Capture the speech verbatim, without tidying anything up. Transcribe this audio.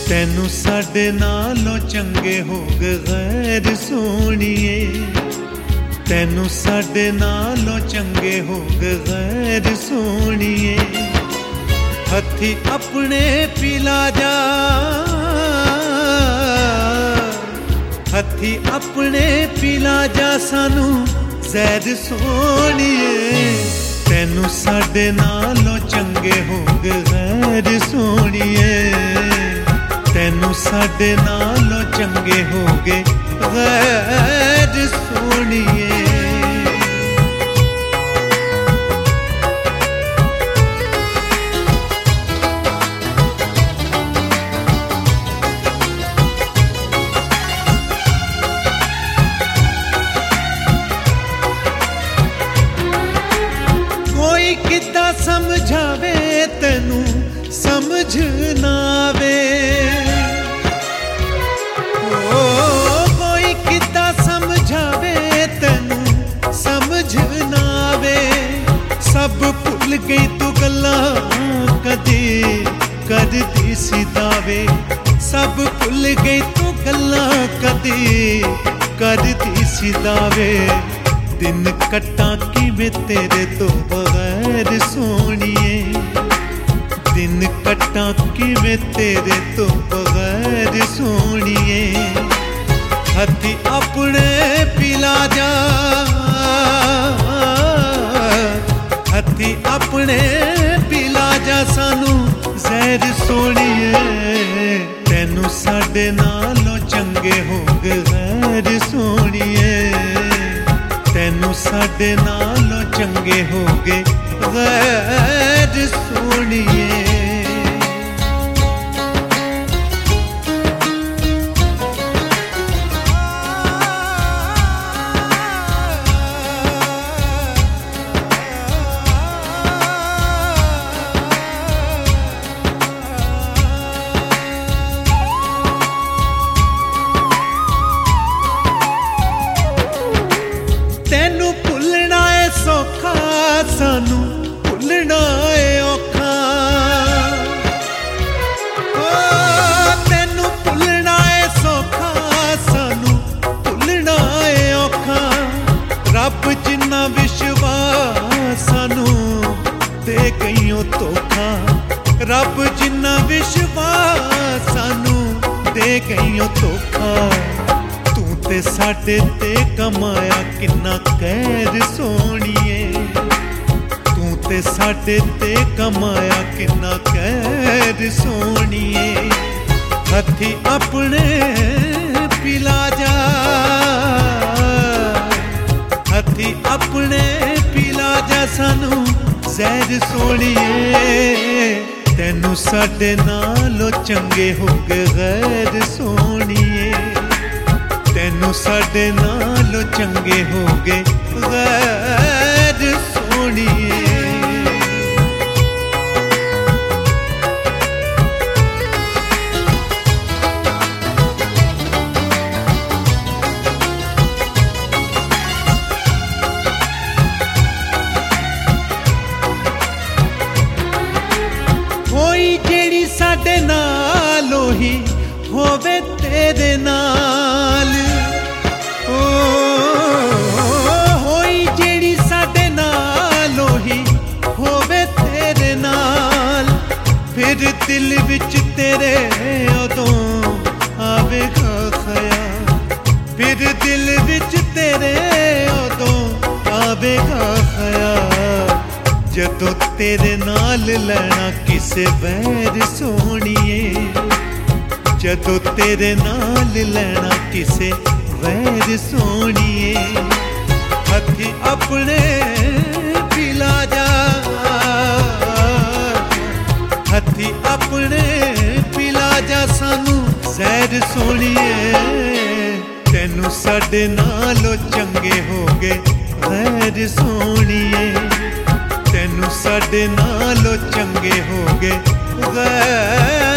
तैनू साडे नालों चंगे हो गए गैर सोहणीए, तैनू साडे नालों चंगे हो गए गैर सोहणीए। हथी अपने पिला जा, हथी अपने पिला जा सानू जहर सोहणीए। तैनू साडे नालों चंगे हो गए गैर सोहणीए, तैनू साडे नालों चंगे हो गए गैर सोहणीए। कोई किद्दां समझावे तैनू समझ ना आवे, ओ कोई किद्दां समझावे तैनू समझ ना आवे। सब भुल गई तू गल्लां कदी करदी सी दावे, सब भुल गई तू गल्लां कदी करदी सी दावे। दिन कट्टा किवें तेरे तो बगैर सोहणीए, दिन कट्टा किवें तेरे तो बगैर सोहणीए। हथी अपने पिला जा, हथी अपने पिला जा सानू जहर सोहणीए। तैनू साडे नालों चंगे हो गए गैर सोहणीए, तैनू साडे नालों चंगे हो गए गैर सोहणीए। तैनू भुलना है सौखा, सानू भुलना है औखा। ओ तैनू भुलना है सौखा, सानू भुलना है औखा। रब जिन्ना विश्वास सानू दे गईओ धोखा, रब जिन्ना विश्वास सानू दे गईओ धोखा। ते साडे ते कमाया किन्ना कहर सोहणीए, तू ते साडे ते कमाया किन्ना कहर सोहणीए। हथी अपने पिला जा, हथी अपने पिला जा सानू जहर सोहणीए। तैनू साडे नालों चंगे हो गए गैर सोहणीए, तैनू साडे नालों चंगे हो गए गैर सोहणीए। होई जेड़ी साडे नालों ही होवे तेरे नाल, ओ होई जेड़ी साडे नालों ही होवे तेरे नाल। फिर दिल विच तेरे उदों आवेगा ख्याल, फिर दिल विच तेरे उदों आवेगा ख्याल। जदों तेरे नाल लैना किसे वैर सोहणीए, जदों तेरे नाल लैना किसे वैर सोहणीए। हथी अपने पिला जा, हथी अपने पिला जा सानू जहर सोहणीए। तैनू साडे नालों चंगे हो गए गैर सोहणीए, तैनू साडे नालों चंगे हो गए गैर